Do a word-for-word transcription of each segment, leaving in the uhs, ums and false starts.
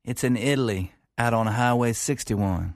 It's in Italy, out on Highway sixty-one.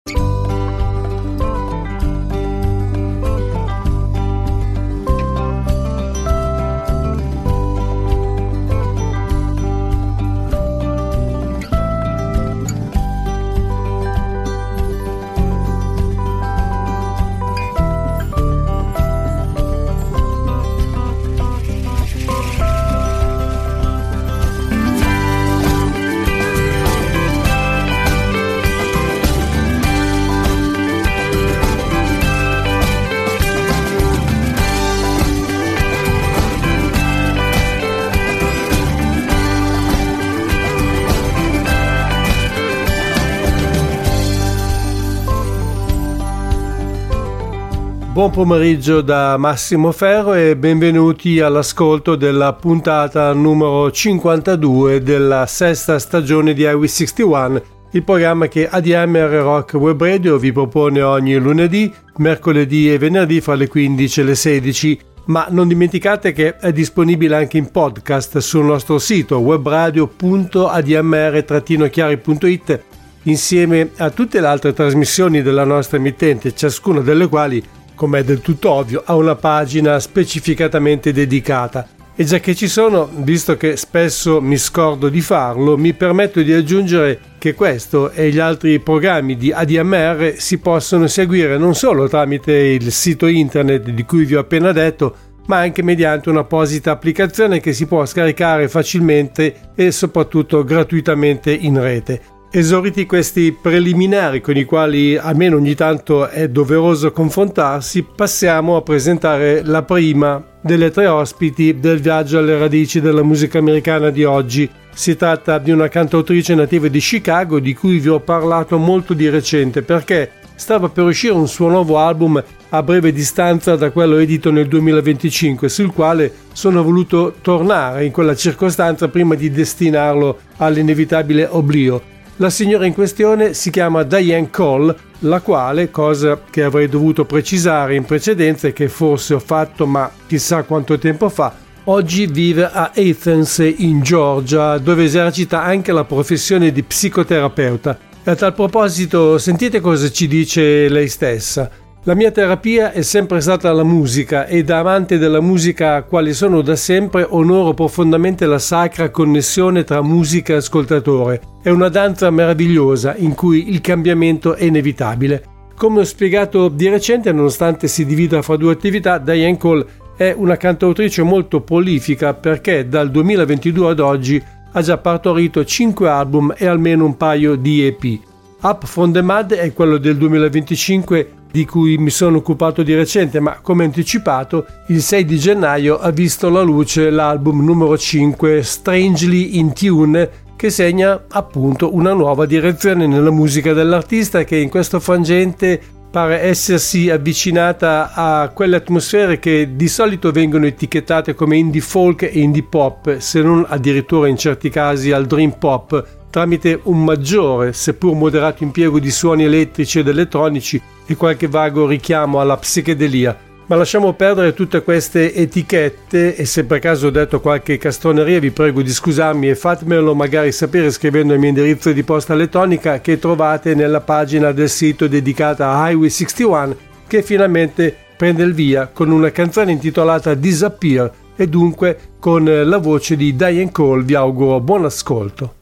Buon pomeriggio da Massimo Ferro e benvenuti all'ascolto della puntata numero cinquantadue della sesta stagione di Highway sessantuno, il programma che A D M R Rock Web Radio vi propone ogni lunedì, mercoledì e venerdì fra le quindici e le sedici, ma non dimenticate che è disponibile anche in podcast sul nostro sito webradio punto a d m r chiari punto i t insieme a tutte le altre trasmissioni della nostra emittente, ciascuna delle quali, come è del tutto ovvio, ha una pagina specificatamente dedicata. E già che ci sono, visto che spesso mi scordo di farlo, mi permetto di aggiungere che questo e gli altri programmi di A D M R si possono seguire non solo tramite il sito internet di cui vi ho appena detto, ma anche mediante un'apposita applicazione che si può scaricare facilmente e soprattutto gratuitamente in rete. Esauriti questi preliminari con i quali almeno ogni tanto è doveroso confrontarsi, passiamo a presentare la prima delle tre ospiti del viaggio alle radici della musica americana di oggi. Si tratta di una cantautrice nativa di Chicago di cui vi ho parlato molto di recente perché stava per uscire un suo nuovo album a breve distanza da quello edito nel duemilaventicinque, sul quale sono voluto tornare in quella circostanza prima di destinarlo all'inevitabile oblio. La signora in questione si chiama Diane Cole, la quale, cosa che avrei dovuto precisare in precedenza e che forse ho fatto ma chissà quanto tempo fa, oggi vive a Athens in Georgia, dove esercita anche la professione di psicoterapeuta. E a tal proposito sentite cosa ci dice lei stessa. La mia terapia è sempre stata la musica e da amante della musica quali sono da sempre onoro profondamente la sacra connessione tra musica e ascoltatore. È una danza meravigliosa in cui il cambiamento è inevitabile. Come ho spiegato di recente, nonostante si divida fra due attività, Diane Cole è una cantautrice molto prolifica perché dal duemilaventidue ad oggi ha già partorito cinque album e almeno un paio di E P. Up From The Mud è quello del duemilaventicinque di cui mi sono occupato di recente, ma come anticipato il sei di gennaio ha visto la luce l'album numero cinque Strangely In Tune, che segna appunto una nuova direzione nella musica dell'artista che in questo frangente pare essersi avvicinata a quelle atmosfere che di solito vengono etichettate come indie folk e indie pop, se non addirittura in certi casi al dream pop, tramite un maggiore, seppur moderato impiego di suoni elettrici ed elettronici e qualche vago richiamo alla psichedelia. Ma lasciamo perdere tutte queste etichette e se per caso ho detto qualche castroneria vi prego di scusarmi e fatemelo magari sapere scrivendo il mio indirizzo di posta elettronica che trovate nella pagina del sito dedicata a Highway sessantuno, che finalmente prende il via con una canzone intitolata Disappear e dunque con la voce di Diane Cole vi auguro buon ascolto.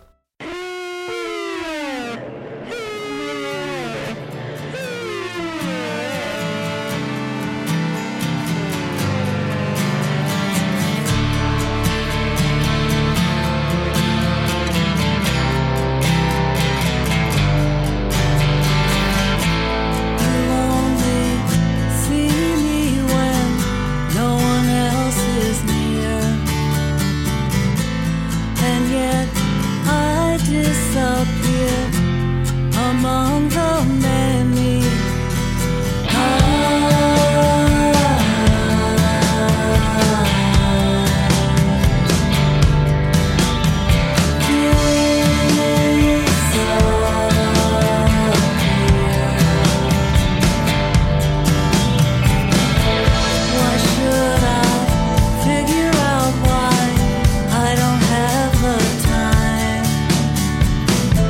Time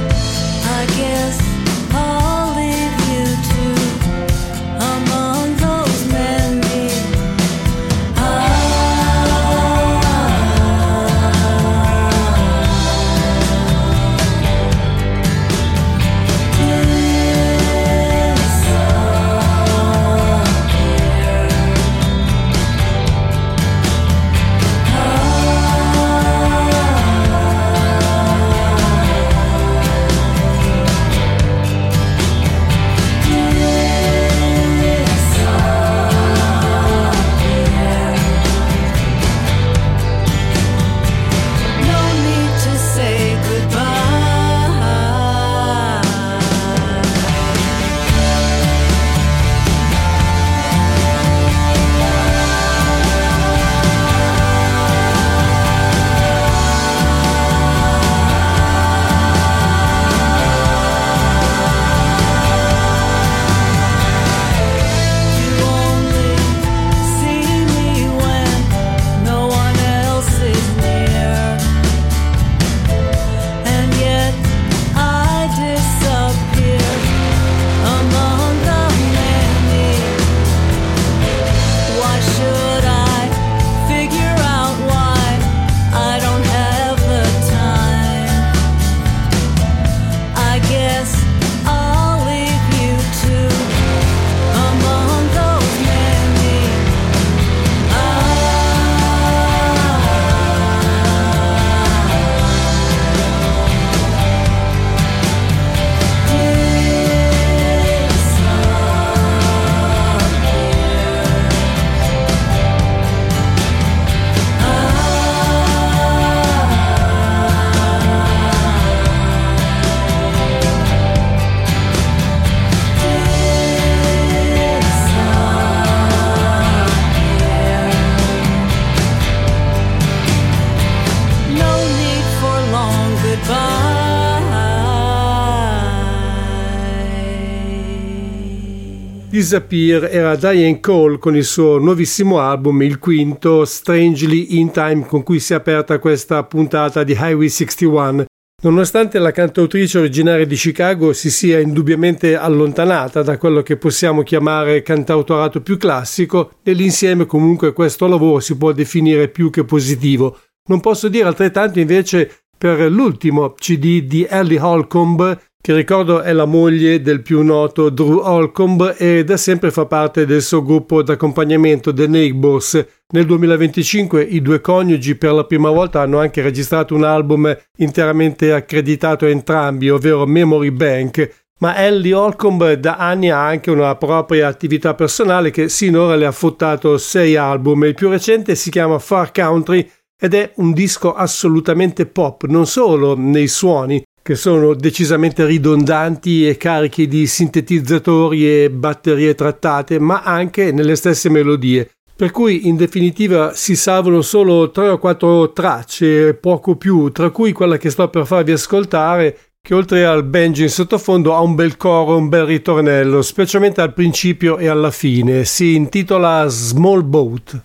Disappear era Diane Cole con il suo nuovissimo album, il quinto, Strangely in Time, con cui si è aperta questa puntata di Highway sessantuno. Nonostante la cantautrice originaria di Chicago si sia indubbiamente allontanata da quello che possiamo chiamare cantautorato più classico, nell'insieme comunque questo lavoro si può definire più che positivo. Non posso dire altrettanto invece per l'ultimo C D di Ellie Holcomb, che ricordo è la moglie del più noto Drew Holcomb e da sempre fa parte del suo gruppo d'accompagnamento The Neighbors. Nel duemilaventicinque i due coniugi per la prima volta hanno anche registrato un album interamente accreditato a entrambi, ovvero Memory Bank, ma Ellie Holcomb da anni ha anche una propria attività personale che sinora le ha fruttato sei album. Il più recente si chiama Far Country ed è un disco assolutamente pop, non solo nei suoni, che sono decisamente ridondanti e carichi di sintetizzatori e batterie trattate, ma anche nelle stesse melodie. Per cui in definitiva si salvano solo tre o quattro tracce, poco più, tra cui quella che sto per farvi ascoltare, che oltre al banjo in sottofondo ha un bel coro, un bel ritornello, specialmente al principio e alla fine. Si intitola Small Boat.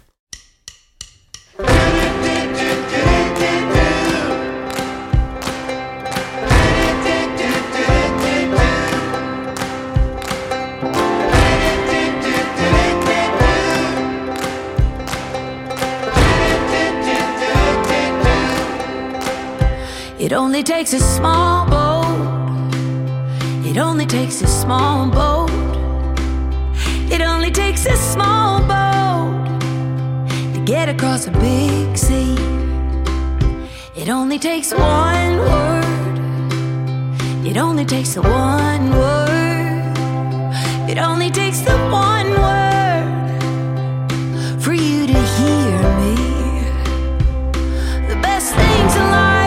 It only takes a small boat. It only takes a small boat. It only takes a small boat to get across a big sea. It only takes one word. It only takes the one word. It only takes the one word for you to hear me. The best things in life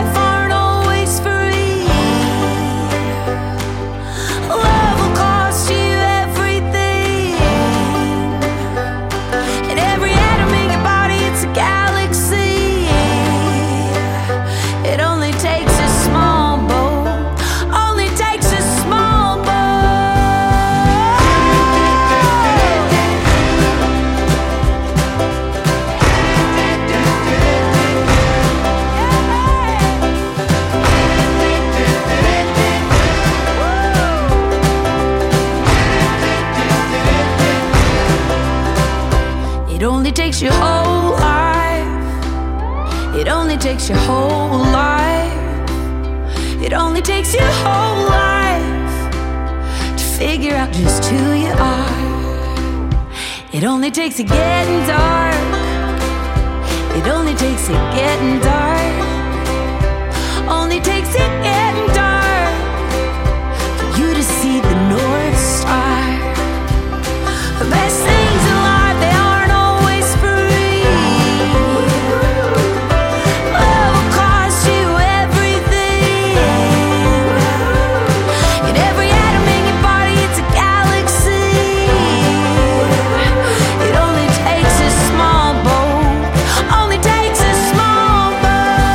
takes your whole life. It only takes your whole life. It only takes your whole life to figure out just who you are. It only takes it getting dark. It only takes it getting dark. Only takes it getting dark for you to see the North Star. The best things in life, they aren't always free. Love will cost you everything. In every atom in your body, it's a galaxy. It only takes a small boat. Only takes a small boat.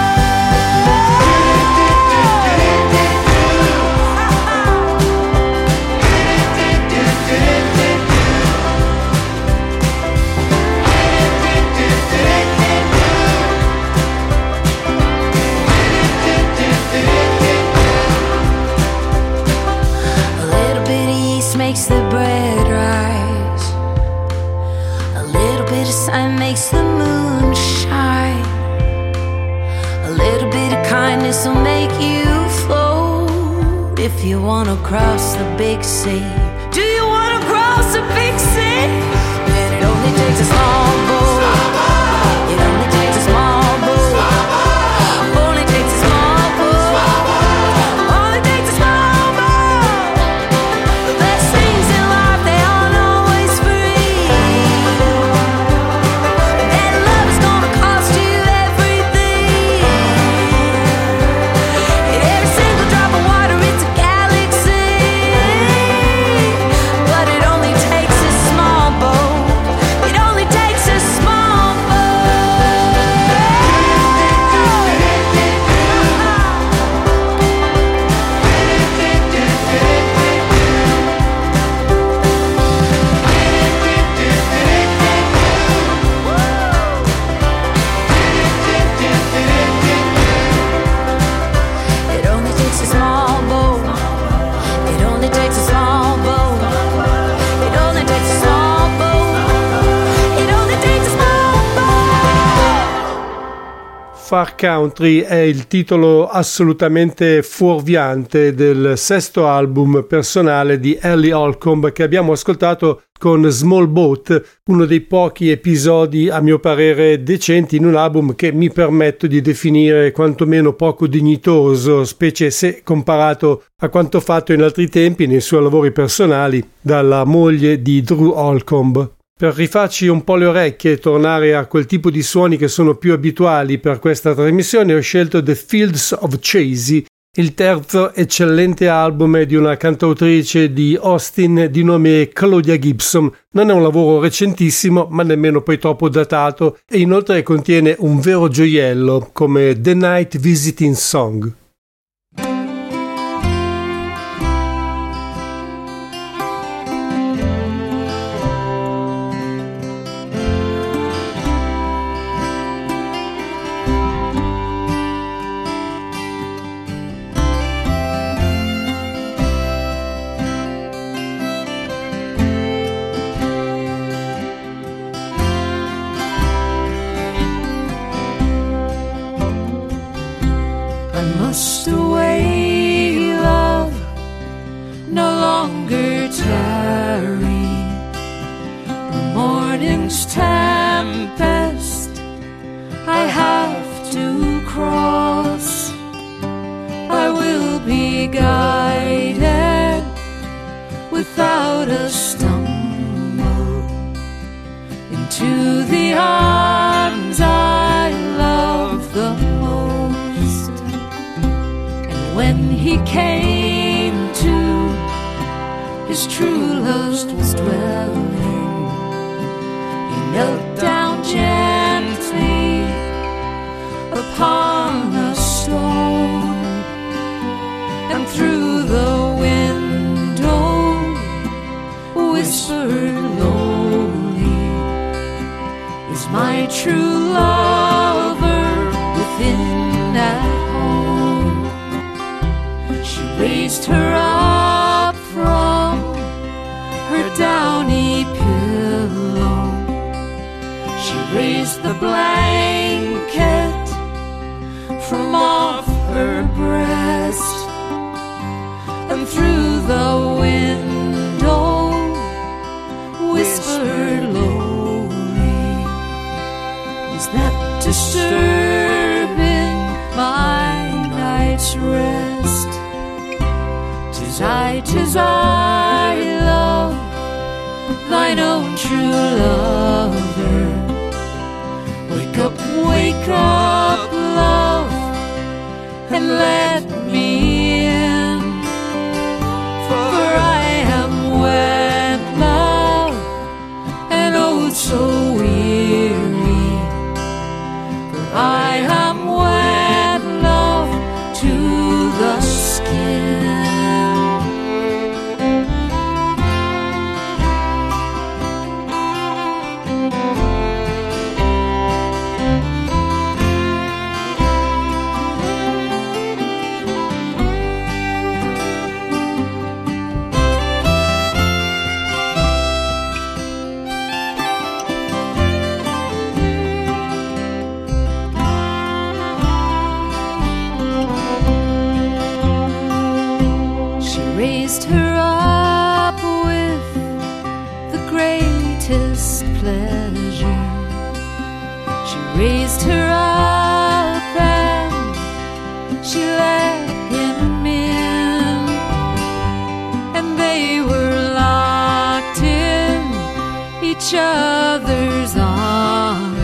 A little bit of yeast makes the bread rise. A little bit of sun makes the moon shine. A little bit of kindness will make you float. If you wanna cross the big sea, do you wanna cross the big sea? Then it only takes a small boat. It only takes a small boat. Only takes a small boat. Only takes a small boat. The best things in life, they aren't always free. And love is gonna cost you everything. In every single drop of water, it's a galaxy. But it only takes a small boat. It only takes Far Country è il titolo assolutamente fuorviante del sesto album personale di Ellie Holcomb che abbiamo ascoltato con Small Boat, uno dei pochi episodi a mio parere decenti in un album che mi permetto di definire quantomeno poco dignitoso, specie se comparato a quanto fatto in altri tempi nei suoi lavori personali dalla moglie di Drew Holcomb. Per rifarci un po' le orecchie e tornare a quel tipo di suoni che sono più abituali per questa trasmissione ho scelto The Fields of Chasey, il terzo eccellente album di una cantautrice di Austin di nome Claudia Gibson. Non è un lavoro recentissimo ma nemmeno poi troppo datato e inoltre contiene un vero gioiello come The Night Visiting Song. Must away, love, no longer tarry. The morning's tempest I have to cross. I will be guided without a stumble into the arms I love the most. When he came to his true love's dwelling, he knelt down gently upon a stone, and through the window whispered lowly, is my true lover within that home? Raised her up from her downy pillow. She raised the blanket from off her breast, and through the window whispered lowly, is that disturbing my night's rest? 'Tis I, 'tis I, love, thine own true lover. Wake up, wake up, love, and let me in. For I am wet, love, and oh so weary. For I am wet, love, to the skin. Raised her up with the greatest pleasure. She raised her up and she let him in, and they were locked in each other's arms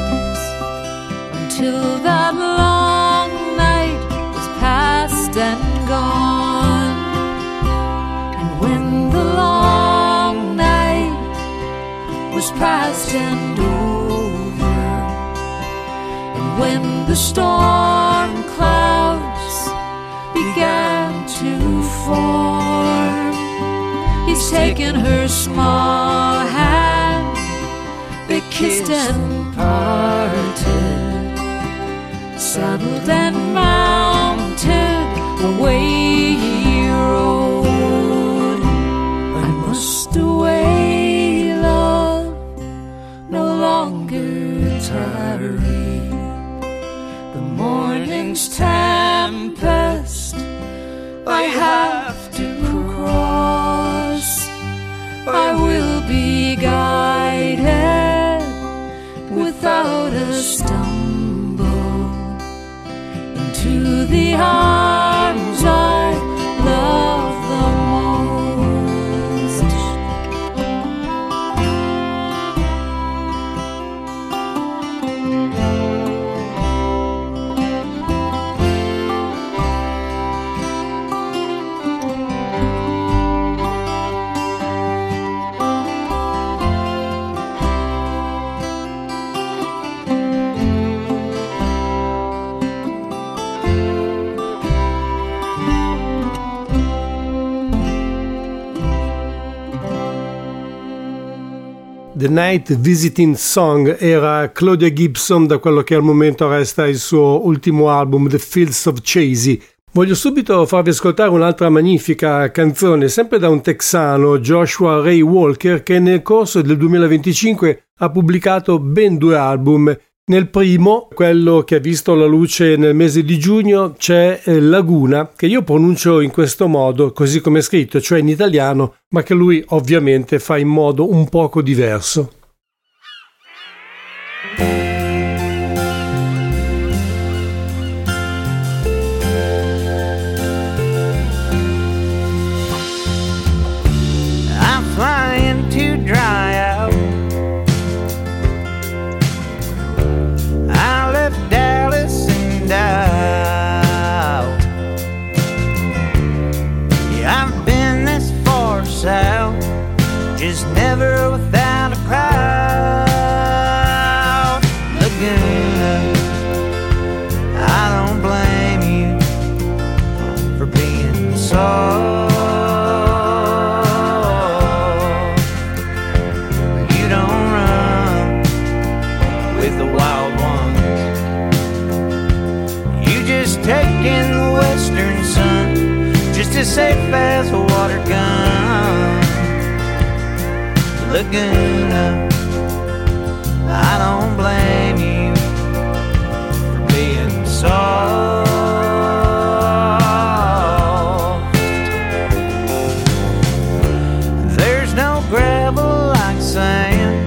until that long night was past and gone. Past and over, and when the storm clouds began to form, he's taken her small hand, they kissed and parted, saddled and mounted, away he rode. I must away, love, no longer tarry. The strange tempest I have to cross. I will be guided without a stumble into the arms I love the most. The Night Visiting Song era Claudia Gibson da quello che al momento resta il suo ultimo album, The Fields of Chazy. Voglio subito farvi ascoltare un'altra magnifica canzone, sempre da un texano, Joshua Ray Walker, che nel corso del duemilaventicinque ha pubblicato ben due album. Nel primo, quello che ha visto la luce nel mese di giugno, c'è Laguna, che io pronuncio in questo modo, così come è scritto, cioè in italiano, ma che lui ovviamente fa in modo un poco diverso. I'm flying to dry out. I left Dallas and out. Yeah, I've been this far south, just never without a crowd. Laguna, I don't blame you for being soft. You don't run with the wild ones. You just take in the western sun, just as safe as a water gun. Laguna, I don't blame you for being soft. There's no gravel like sand,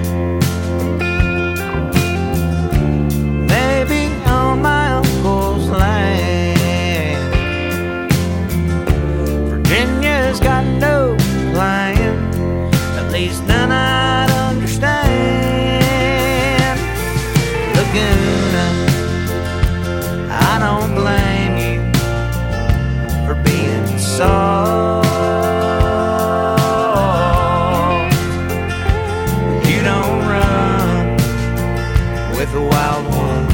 maybe on my uncle's land. Virginia's got no plan, at least none I'd understand. Laguna, I don't blame you for being soft. You don't run with the wild ones.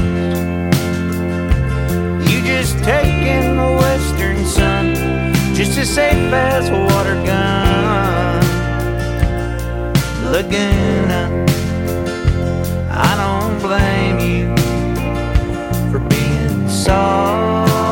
You just take in the western sun, just as safe as a water gun. Laguna, I don't blame you for being soft.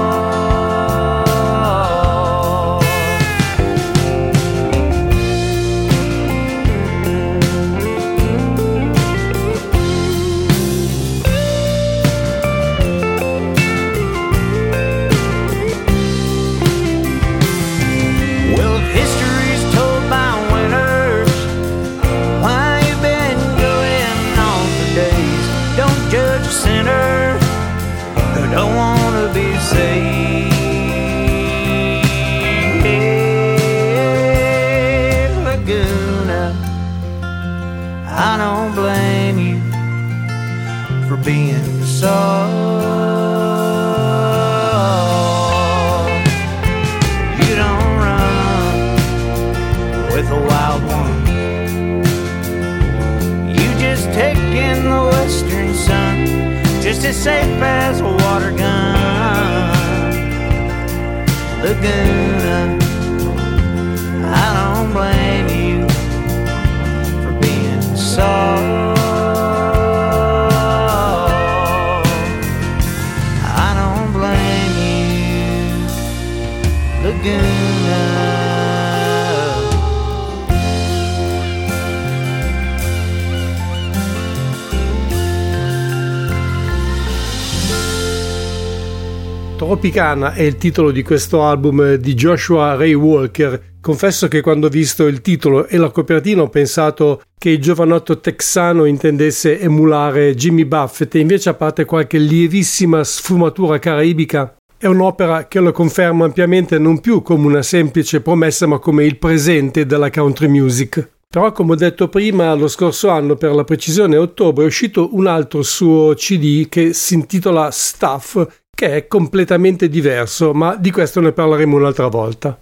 Well, if history's told by winners, why you been going on for days? Don't judge a sinner who don't want to be saved. Laguna, I don't blame you for being soft. You don't run with the wild ones. You just take in the western sun, just as safe as a water gun. Laguna, I don't blame you for being soft. I don't blame you, Laguna. Tropicana è il titolo di questo album di Joshua Ray Walker. Confesso che quando ho visto il titolo e la copertina ho pensato che il giovanotto texano intendesse emulare Jimmy Buffett, e invece, a parte qualche lievissima sfumatura caraibica, è un'opera che lo conferma ampiamente non più come una semplice promessa ma come il presente della country music. Però, come ho detto prima, lo scorso anno, per la precisione a ottobre, è uscito un altro suo C D che si intitola Stuff, che è completamente diverso, ma di questo ne parleremo un'altra volta.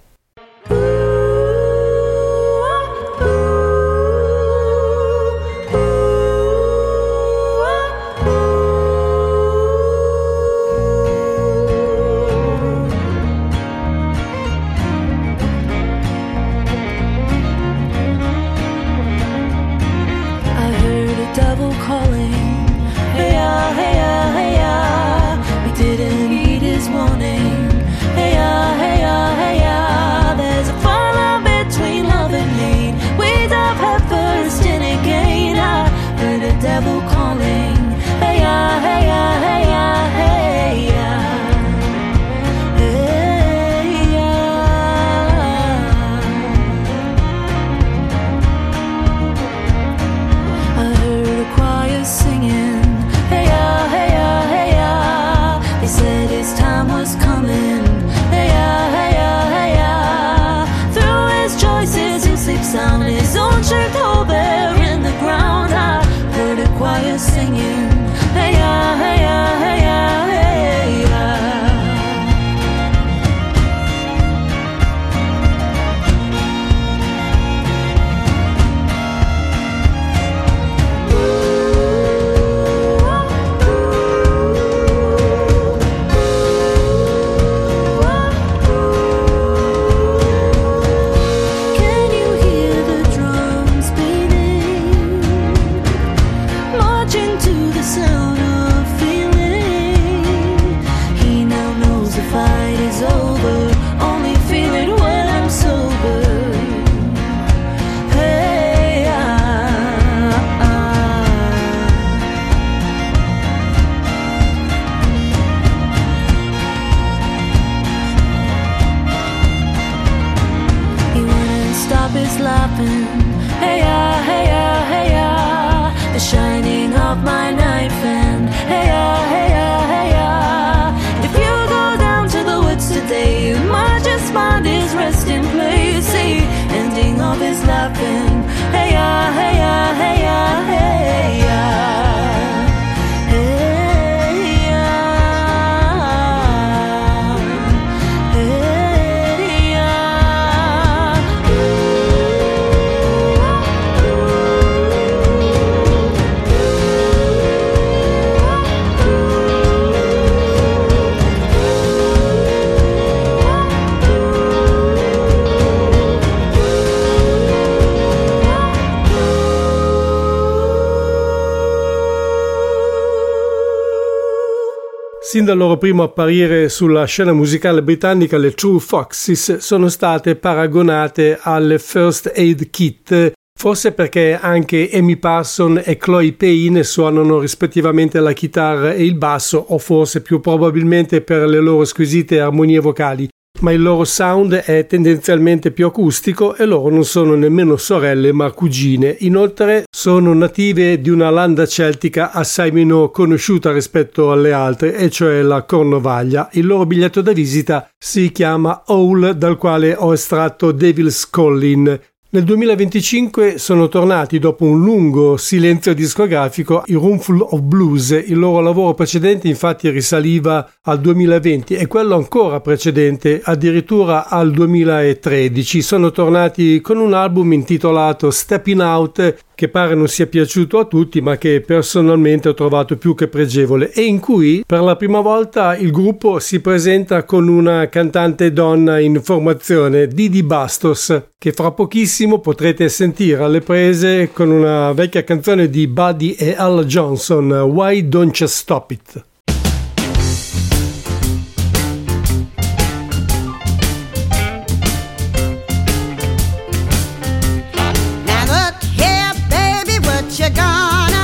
Sin dal loro primo apparire sulla scena musicale britannica, le True Foxes sono state paragonate alle First Aid Kit, forse perché anche Amy Parson e Chloe Payne suonano rispettivamente la chitarra e il basso, o forse più probabilmente per le loro squisite armonie vocali, ma il loro sound è tendenzialmente più acustico e loro non sono nemmeno sorelle ma cugine. Inoltre sono native di una landa celtica assai meno conosciuta rispetto alle altre, e cioè la Cornovaglia. Il loro biglietto da visita si chiama Owl, dal quale ho estratto Devil's Calling. Nel duemilaventicinque sono tornati dopo un lungo silenzio discografico i Roomful of Blues. Il loro lavoro precedente infatti risaliva al duemilaventi e quello ancora precedente addirittura al duemilatredici. Sono tornati con un album intitolato Stepping Out, che pare non sia piaciuto a tutti ma che personalmente ho trovato più che pregevole, e in cui per la prima volta il gruppo si presenta con una cantante donna in formazione, Didi Bastos, che fra pochissimo potrete sentire alle prese con una vecchia canzone di Buddy e Al Johnson, Why Don't You Stop It?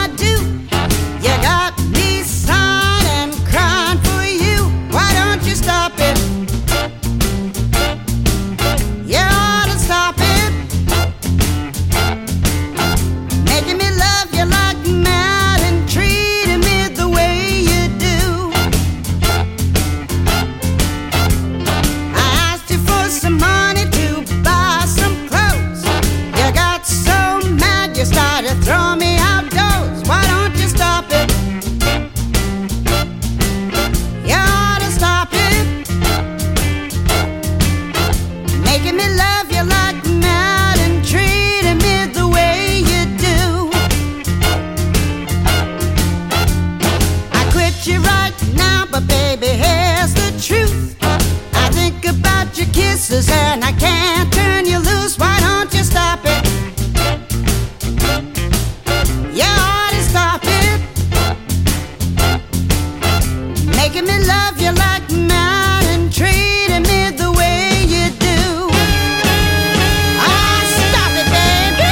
You got me sighing and crying for you. Why don't you stop? I can't turn you loose. Why don't you stop it? You ought to stop it. Making me love you like mad and treating me the way you do. Ah, stop it, baby.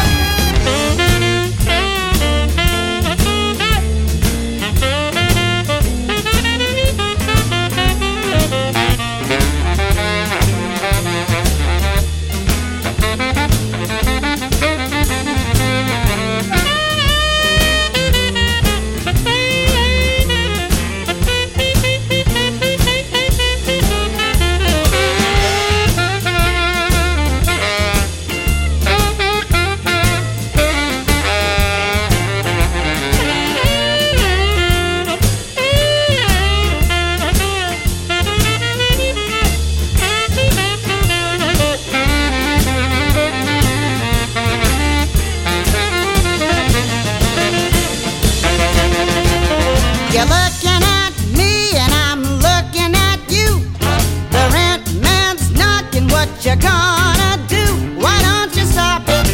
You're looking at me and I'm looking at you. The rent man's knocking, what you gonna do? Why don't you stop it?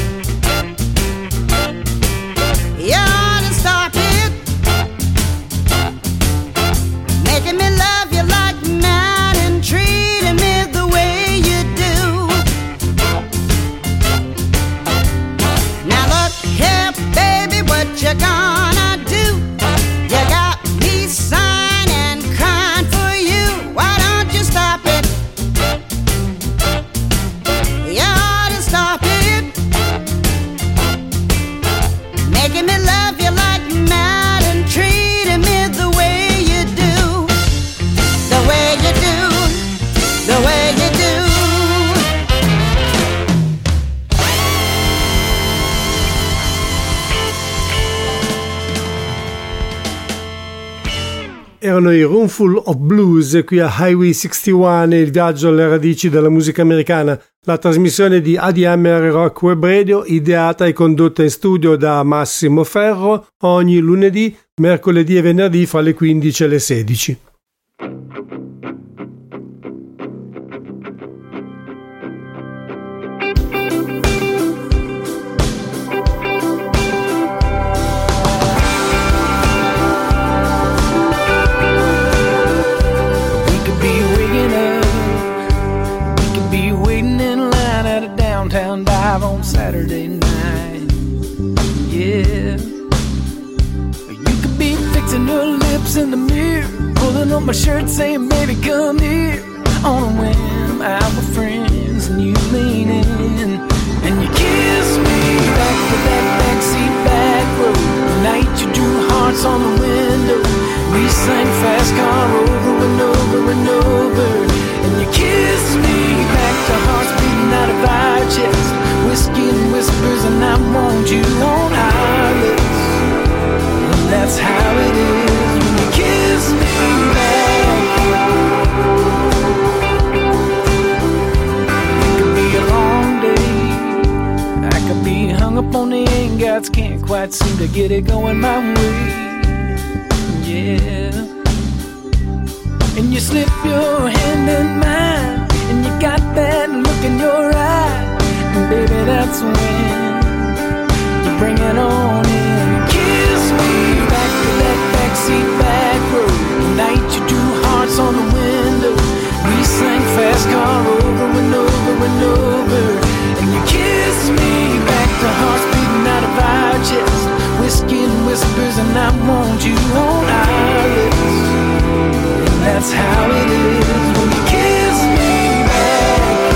You ought to stop it. Making me love you like mad and treating me the way you do. Now look here, baby, what you gonna do? You got me signing, crying for you. Why don't you stop it? You ought to stop it. Making me love you like mad and treating me the way you do. The way you do. The way you do. Erano i Roomful of Blues qui a Highway sessantuno, il viaggio alle radici della musica americana, la trasmissione di A D M R Rock Web Radio, ideata e condotta in studio da Massimo Ferro ogni lunedì, mercoledì e venerdì fra le quindici e le sedici. Downtown dive on Saturday night. Yeah. You could be fixing your lips in the mirror, pulling on my shirt saying, baby, come here. On a whim, out with friends, and you lean in, and you kiss me back to that backseat back road. The night you drew hearts on the window. We sang Fast Car over and over and over. And you kiss me back to hearts beating out of our chest. Whiskey and whispers, and I want you on our lips. And that's how it is when you kiss me back. It could be a long day. I could be hung up on the ingots, can't quite seem to get it going my way. Yeah. And you slip your hand in mine, and you got that look in your eye. And baby, that's when you bring it on in. Kiss me back to that backseat back road. The night you drew hearts on the window. We sang Fast Car over and over and over. And you kiss me back to hearts beating out of our chest. Whiskey and whispers, and I want you on our lips. And that's how it is when you kiss me back.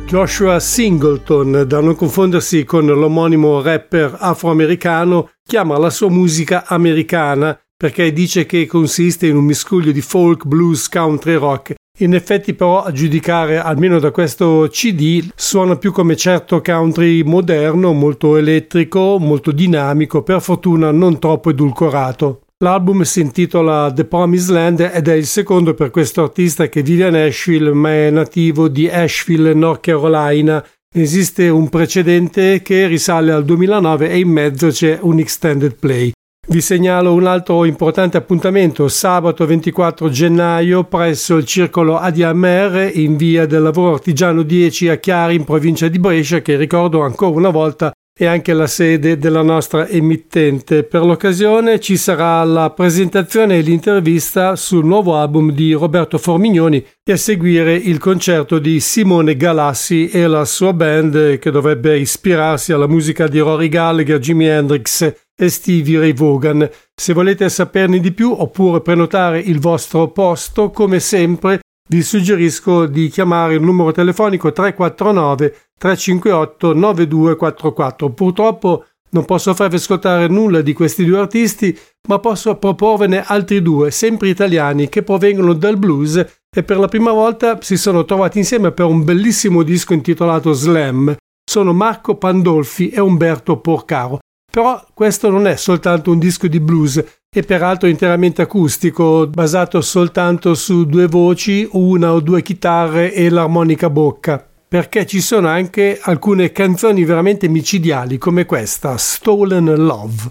Joshua Singleton, da non confondersi con l'omonimo rapper afroamericano, chiama la sua musica americana perché dice che consiste in un miscuglio di folk, blues, country, rock. In effetti però, a giudicare almeno da questo C D, suona più come certo country moderno, molto elettrico, molto dinamico, per fortuna non troppo edulcorato. L'album si intitola The Promised Land ed è il secondo per questo artista che vive a Nashville ma è nativo di Asheville, North Carolina. Esiste un precedente che risale al duemilanove e in mezzo c'è un extended play. Vi segnalo un altro importante appuntamento, sabato ventiquattro gennaio presso il Circolo Adi Amer in via del Lavoro Artigiano dieci a Chiari in provincia di Brescia, che ricordo ancora una volta è anche la sede della nostra emittente. Per l'occasione ci sarà la presentazione e l'intervista sul nuovo album di Roberto Formignoni e a seguire il concerto di Simone Galassi e la sua band, che dovrebbe ispirarsi alla musica di Rory Gallagher, Jimi Hendrix e Stevie Ray Vaughan. Se volete saperne di più oppure prenotare il vostro posto, come sempre vi suggerisco di chiamare il numero telefonico tre quattro nove tre cinque otto nove due quattro quattro. Purtroppo non posso farvi ascoltare nulla di questi due artisti, ma posso proporvene altri due, sempre italiani, che provengono dal blues e per la prima volta si sono trovati insieme per un bellissimo disco intitolato Slam. Sono Marco Pandolfi e Umberto Porcaro. Però questo non è soltanto un disco di blues, è peraltro interamente acustico, basato soltanto su due voci, una o due chitarre e l'armonica bocca, perché ci sono anche alcune canzoni veramente micidiali come questa, Stolen Love.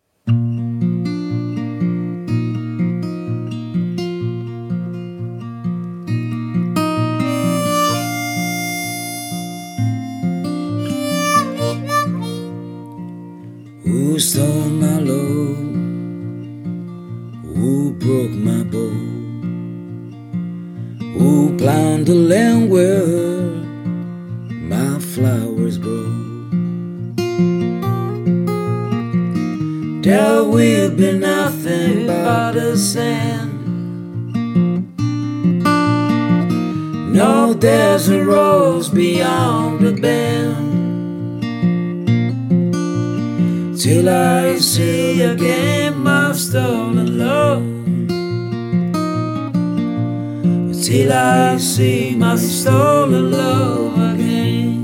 Who stole my love? Who broke my bow? Who plowed the land where my flowers grow? There will be nothing but the sand. No desert rose beyond the bend. Till I see again my stolen love. Till I see my stolen love again.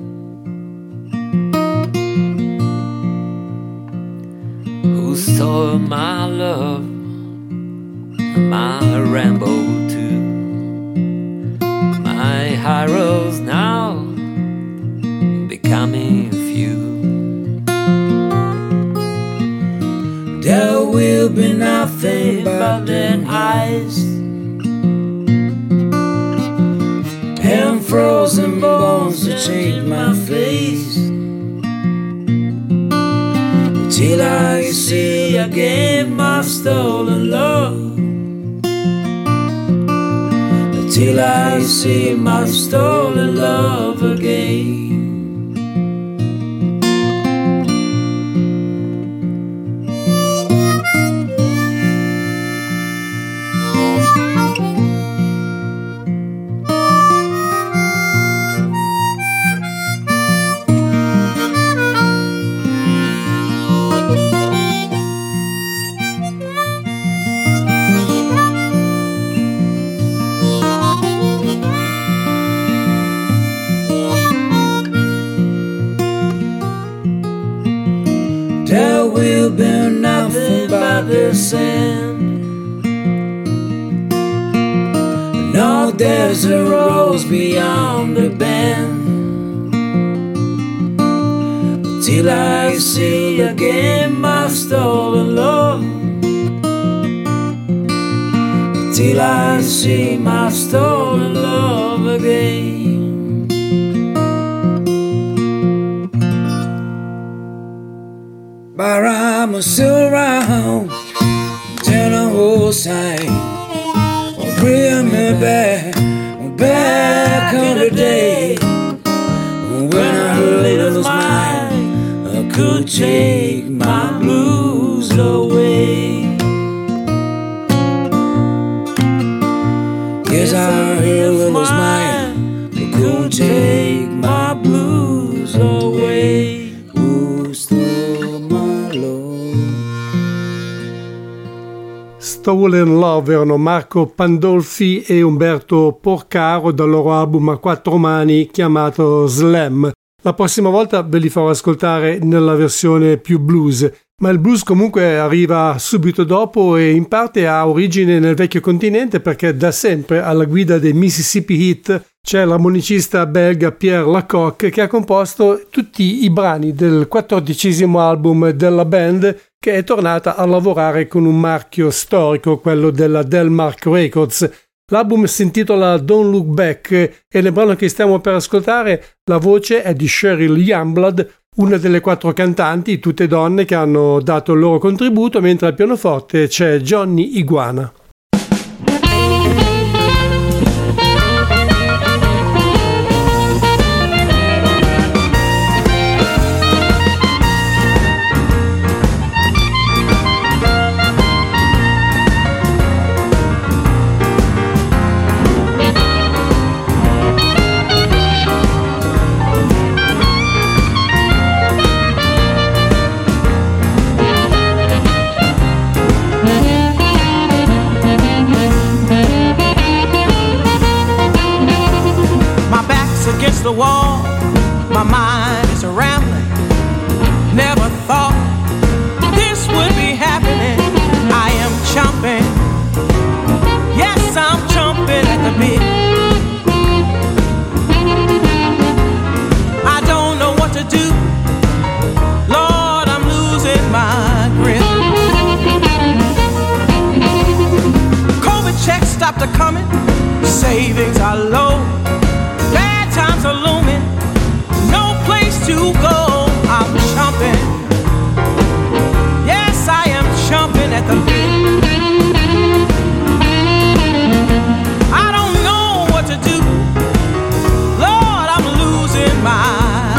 Who stole my love, my rainbow too? My heroes now becoming few. There will be nothing but their eyes and frozen bones to change my face. Till I see again my stolen love. Till I see my stolen love again. There will be nothing but the sand. No desert rose beyond the bend. Till I see again my stolen love. Till I see my stolen love again. But I'm still around, tell the whole side. Oh, bring me back, back on the day when I lose mine. I could take my blues away. Yes, I lose mine. I could take Stolen Love erano Marco Pandolfi e Umberto Porcaro dal loro album a quattro mani chiamato Slam. La prossima volta ve li farò ascoltare nella versione più blues, ma il blues comunque arriva subito dopo e in parte ha origine nel vecchio continente perché da sempre alla guida dei Mississippi Heat c'è l'armonicista belga Pierre Lacocque che ha composto tutti i brani del quattordicesimo album della band, che è tornata a lavorare con un marchio storico, quello della Delmark Records. L'album si intitola Don't Look Back e nel brano che stiamo per ascoltare la voce è di Cheryl Youngblood, una delle quattro cantanti, tutte donne che hanno dato il loro contributo, mentre al pianoforte c'è Johnny Iguana. The wall, my mind is rambling. Never thought this would be happening. I am chomping, yes, I'm chomping at the bit. I don't know what to do, Lord, I'm losing my grip. COVID checks stopped a coming, savings are low. Times are looming, no place to go. I'm chomping, yes, I am chomping at the bit. I don't know what to do, Lord, I'm losing my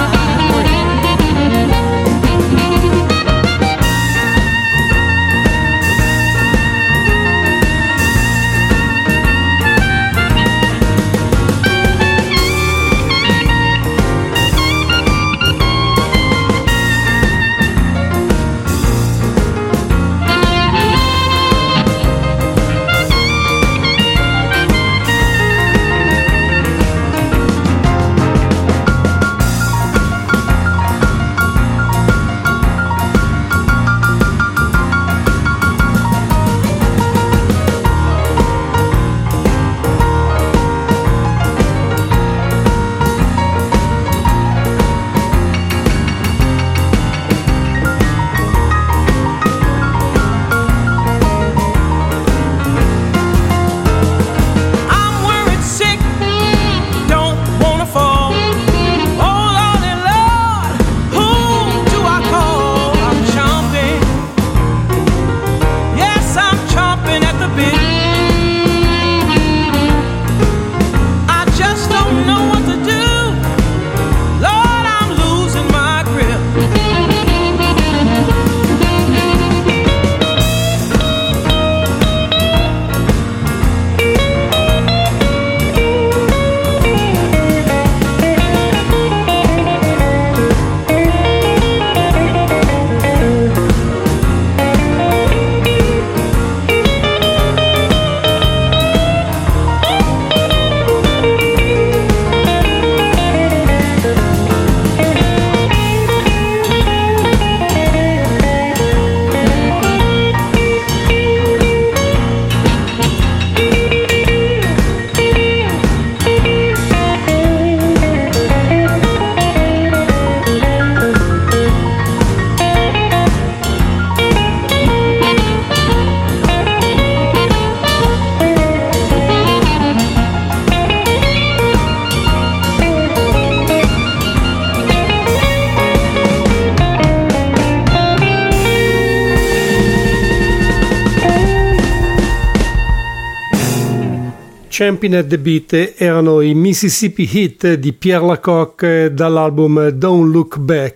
Champing at the Beat erano i Mississippi Heat di Pierre Lacocque dall'album Don't Look Back.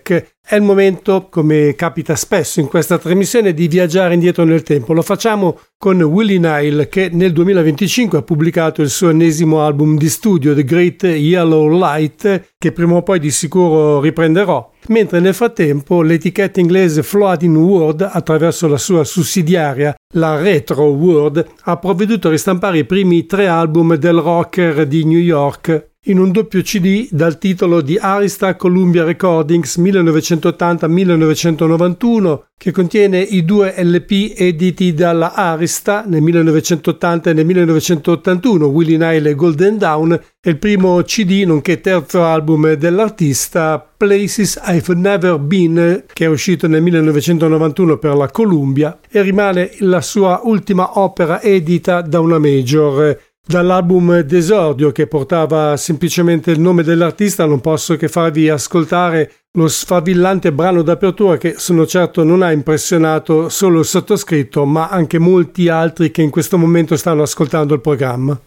È il momento, come capita spesso in questa trasmissione, di viaggiare indietro nel tempo. Lo facciamo con Willie Nile, che nel duemilaventicinque ha pubblicato il suo ennesimo album di studio, The Great Yellow Light, che prima o poi di sicuro riprenderò. Mentre nel frattempo l'etichetta inglese Floating World, attraverso la sua sussidiaria, la Retro World, ha provveduto a ristampare i primi tre album del rocker di New York in un doppio C D dal titolo di Arista Columbia Recordings millenovecentottanta millenovecentonovantuno, che contiene i due L P editi dalla Arista nel millenovecentottanta e nel millenovecentottantuno, Willie Nile e Golden Dawn, e il primo C D nonché terzo album dell'artista, Places I've Never Been, che è uscito nel millenovecentonovantuno per la Columbia e rimane la sua ultima opera edita da una major. Dall'album d'esordio, che portava semplicemente il nome dell'artista, non posso che farvi ascoltare lo sfavillante brano d'apertura che sono certo non ha impressionato solo il sottoscritto, ma anche molti altri che in questo momento stanno ascoltando il programma.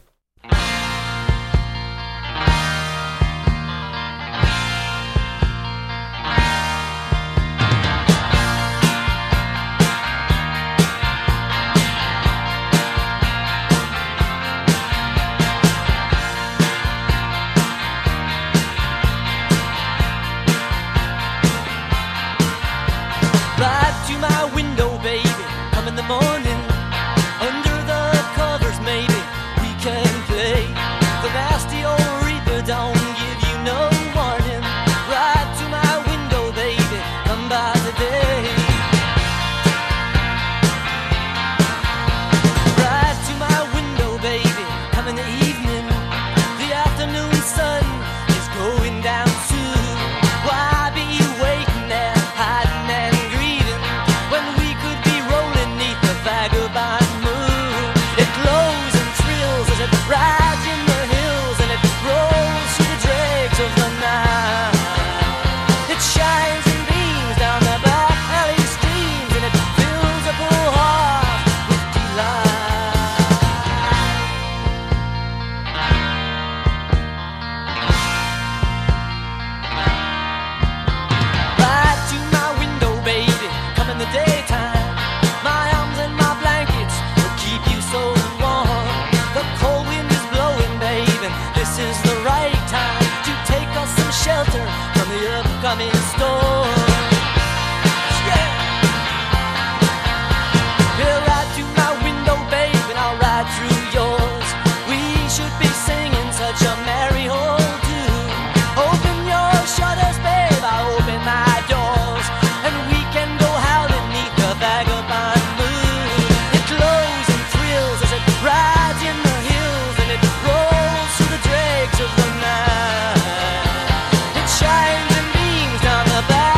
Shines and beams down the back.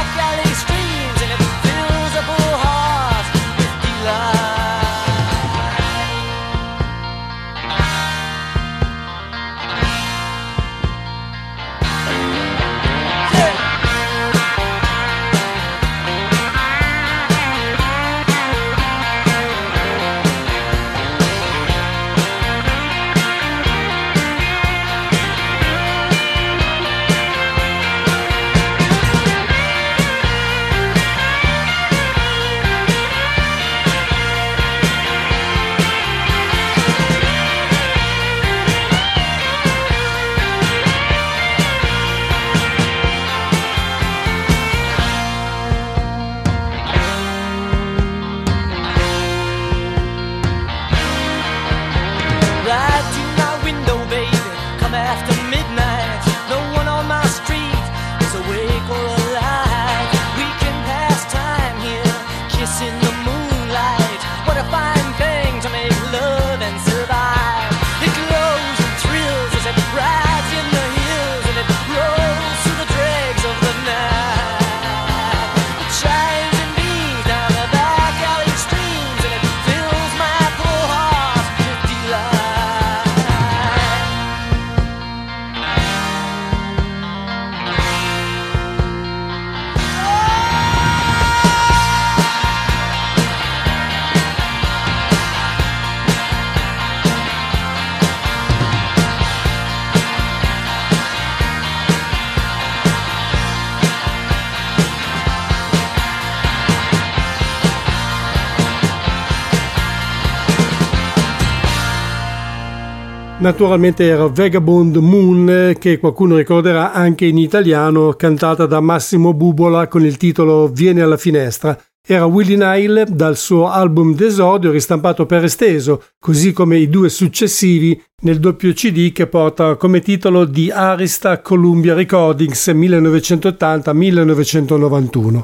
Naturalmente era Vagabond Moon, che qualcuno ricorderà anche in italiano, cantata da Massimo Bubola con il titolo Vieni alla finestra. Era Willie Nile dal suo album d'esordio ristampato per esteso, così come i due successivi nel doppio C D che porta come titolo The Arista Columbia Recordings millenovecentottanta millenovecentonovantuno.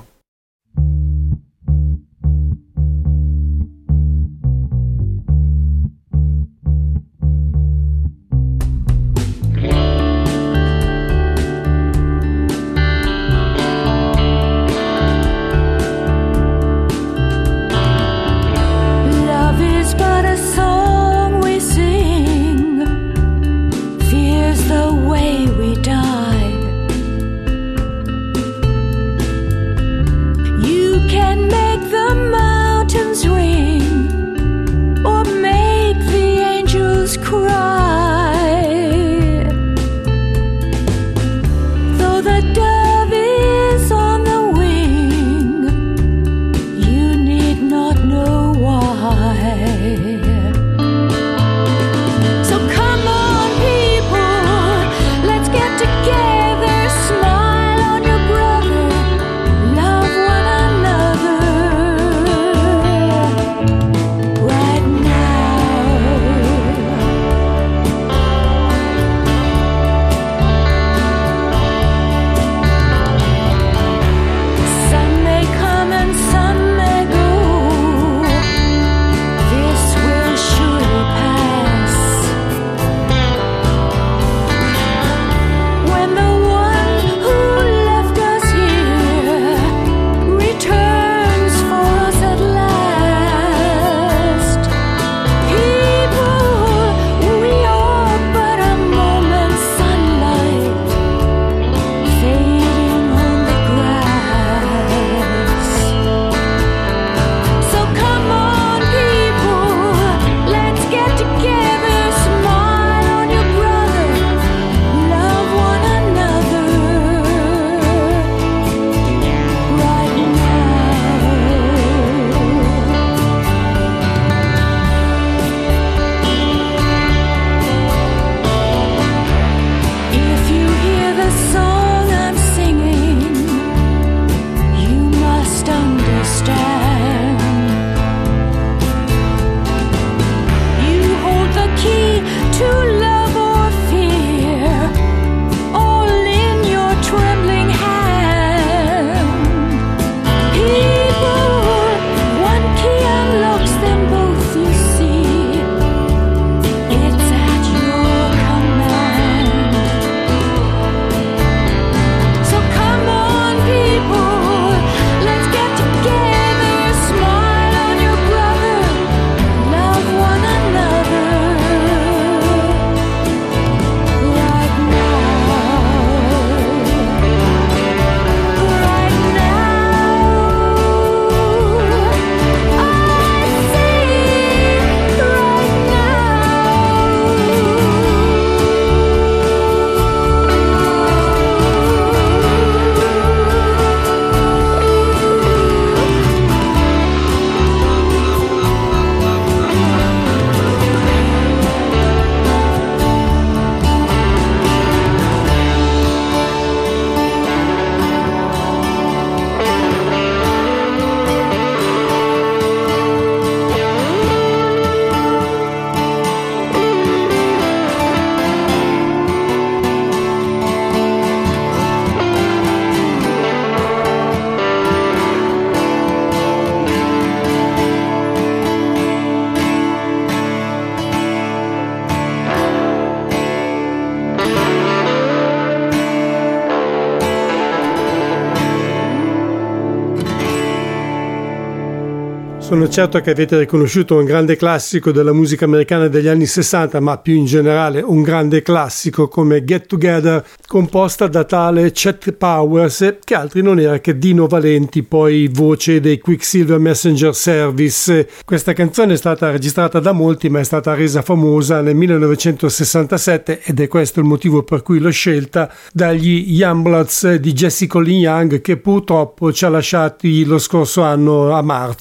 Sono certo che avete riconosciuto un grande classico della musica americana degli anni sessanta, ma più in generale un grande classico come Get Together, composta da tale Chet Powers, che altri non era che Dino Valenti, poi voce dei Quicksilver Messenger Service. Questa canzone è stata registrata da molti, ma è stata resa famosa nel millenovecentosessantasette, ed è questo il motivo per cui l'ho scelta, dagli Youngbloods di Jesse Colin Young, che purtroppo ci ha lasciati lo scorso anno a marzo.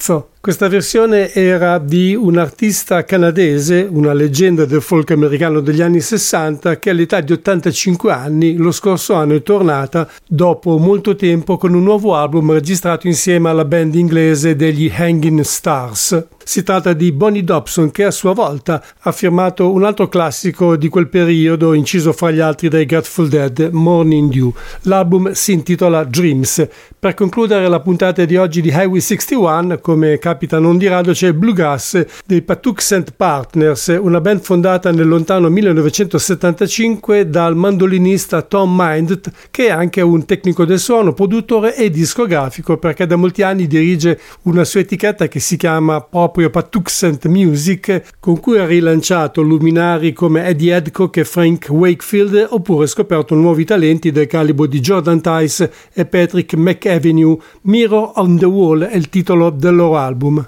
Questa versione era di un artista canadese, una leggenda del folk americano degli anni sessanta, che all'età di ottantacinque anni lo scorso anno è tornata dopo molto tempo con un nuovo album registrato insieme alla band inglese degli Hanging Stars. Si tratta di Bonnie Dobson, che a sua volta ha firmato un altro classico di quel periodo, inciso fra gli altri dai Grateful Dead, Morning Dew. L'album si intitola Dreams. Per concludere la puntata di oggi di Highway sessantuno, come capita non di rado, c'è il bluegrass dei Patuxent Partners, una band fondata nel lontano millenovecentosettantacinque dal mandolinista Tom Mindt, che è anche un tecnico del suono, produttore e discografico, perché da molti anni dirige una sua etichetta che si chiama proprio Patuxent Music, con cui ha rilanciato luminari come Eddie Adcock e Frank Wakefield, oppure scoperto nuovi talenti del calibro di Jordan Tice e Patrick McAvenue. Mirror on the Wall è il titolo del loro album.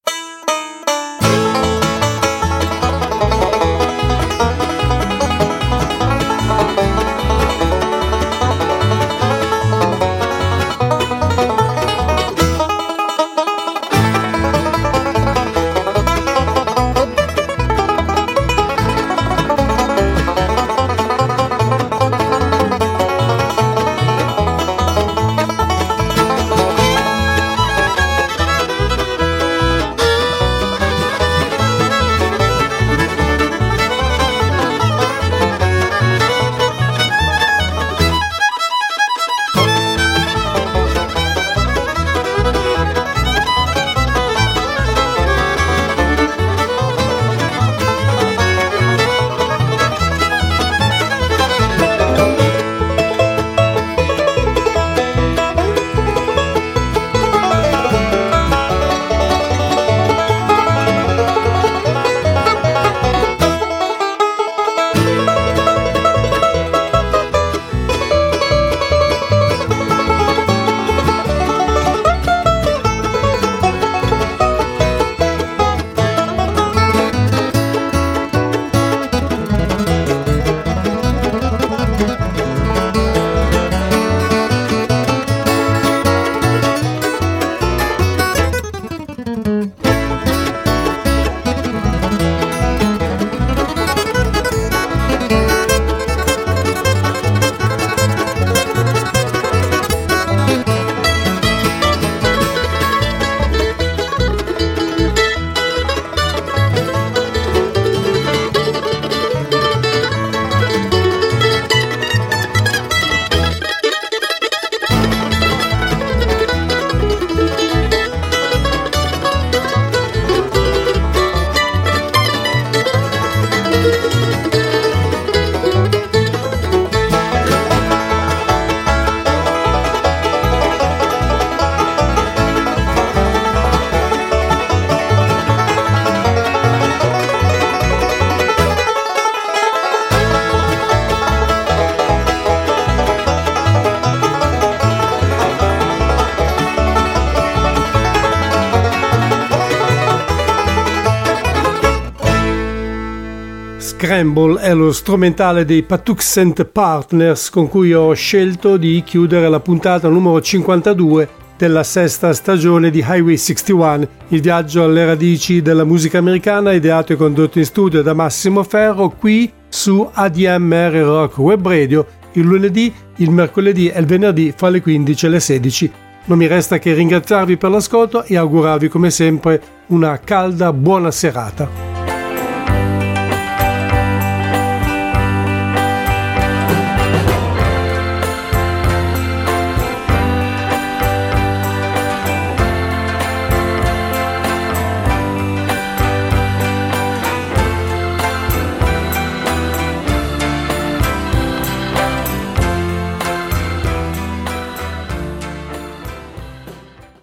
Scramble è lo strumentale dei Patuxent Partners con cui ho scelto di chiudere la puntata numero cinquantadue della sesta stagione di Highway sessantuno, il viaggio alle radici della musica americana, ideato e condotto in studio da Massimo Ferro, qui su A D M R Rock Web Radio, il lunedì, il mercoledì e il venerdì fra le quindici e le sedici. Non mi resta che ringraziarvi per l'ascolto e augurarvi come sempre una calda buona serata.